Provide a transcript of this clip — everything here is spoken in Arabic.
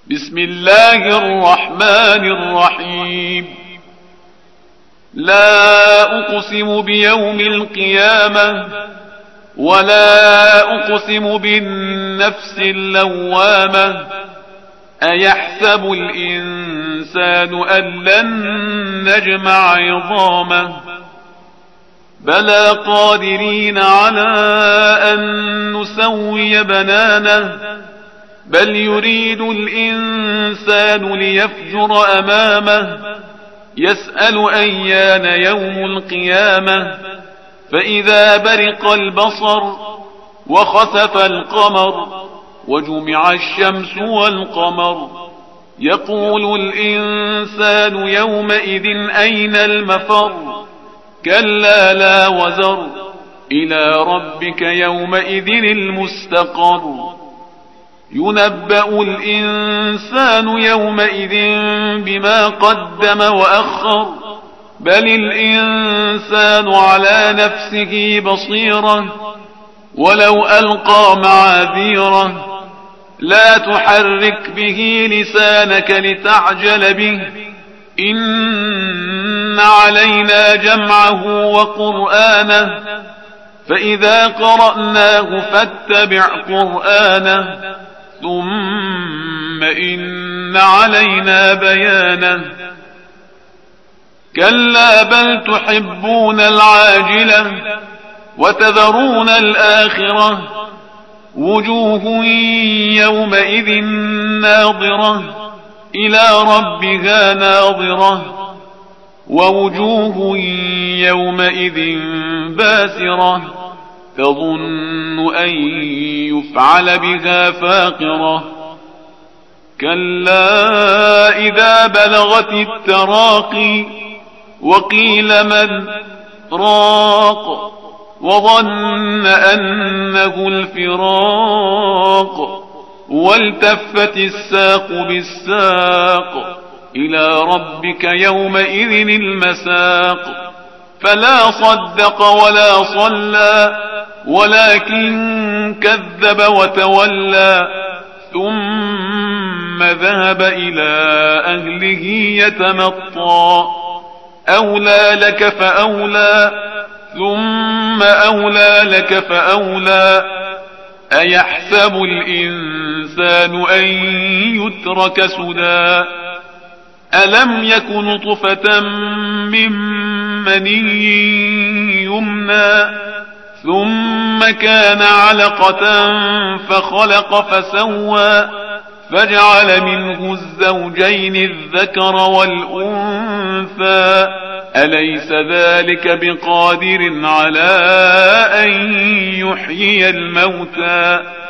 بسم الله الرحمن الرحيم. لا أقسم بيوم القيامة ولا أقسم بالنفس اللوامة أيحسب الإنسان أن لن نجمع عظامه بلى قادرين على أن نسوي بنانه بل يريد الإنسان ليفجر أمامه يسأل أيان يوم القيامة فإذا برق البصر وخسف القمر وجمع الشمس والقمر يقول الإنسان يومئذ أين المفر كلا لا وزر إلى ربك يومئذ المستقر ينبأ الإنسان يومئذ بما قدم وأخر بل الإنسان على نفسه بصيرة ولو ألقى معاذيره لا تحرك به لسانك لتعجل به إن علينا جمعه وقرآنه فإذا قرأناه فاتبع قرآنه ثم إن علينا بيانه كلا بل تحبون العاجلة وتذرون الآخرة وجوه يومئذ ناظرة إلى ربها ناظرة ووجوه يومئذ باسرة تظن أن يفعل بها فاقرة كلا إذا بلغت التراقي وقيل من راق وظن أنه الفراق والتفت الساق بالساق إلى ربك يومئذ المساق فلا صدق ولا صلى ولكن كذب وتولى ثم ذهب إلى أهله يتمطى أولى لك فأولى ثم أولى لك فأولى أيحسب الإنسان أن يترك سدى ألم يك نطفة من مني يمنى ثم كان علقة فخلق فسوى فجعل منه الزوجين الذكر والأنثى أليس ذلك بقادر على أن يحيي الموتى